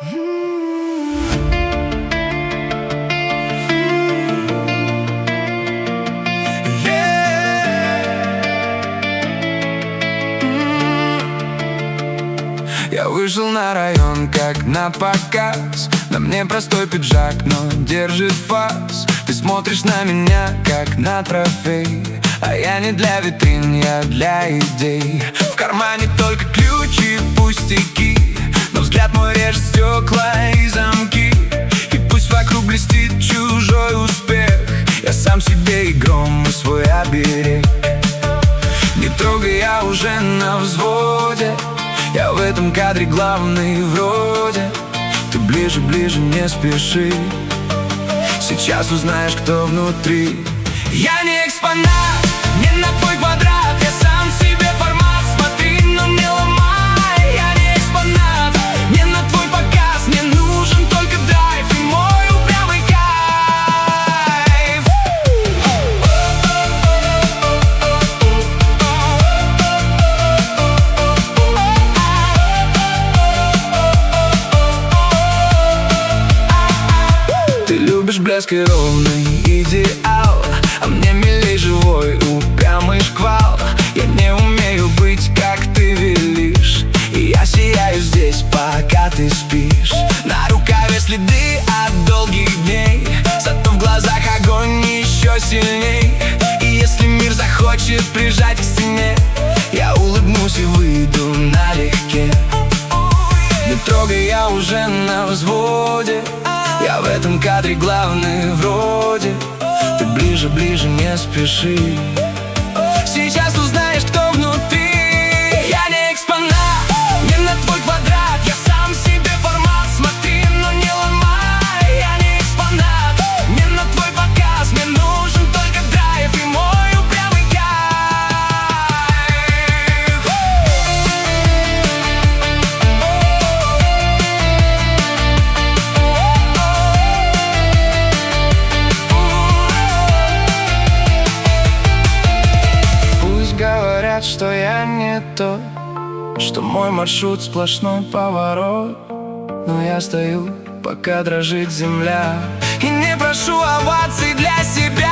Я вышел на район, как на показ. На мне простой пиджак, но держит фас. Ты смотришь на меня, как на трофей, а я не для витрин, я для идей. В кармане только ключи, пустяки, но взгляд мой режет стекла и замки. И пусть вокруг блестит чужой успех, я сам себе игром и свой оберег. Не трогай, я уже на взводе, я в этом кадре главный вроде. Ты ближе, ближе, не спеши, сейчас узнаешь, кто внутри. Я не экспонат, не на твой квадрат, я сам себе формат. Смотри, но не ломай. Я не экспонат, не на твой показ. Мне нужен только драйв и мой упрямый кайф. Ты любишь блеск и ровный идеал, а мне милей живой упрямый шквал. Я не умею быть, как ты велишь, и я сияю здесь, пока ты спишь. На рукаве следы от долгих дней, зато в глазах огонь еще сильней. И если мир захочет прижать к стене, я улыбнусь и выйду налегке. Не трогай, я уже на взводе, я в этом кадре главный вроде. Ты ближе, ближе, не спеши, сейчас узнаешь, кто внутри. Я не экспонат, не на твой квадрат, я сам себе формат. Смотри, но не ломай. Я не экспонат, не на твой показ. Мне нужен только драйв и мой упрямый кайф. Говорят, что я не тот, что мой маршрут сплошной поворот, но я стою, пока дрожит земля, и не прошу оваций для себя.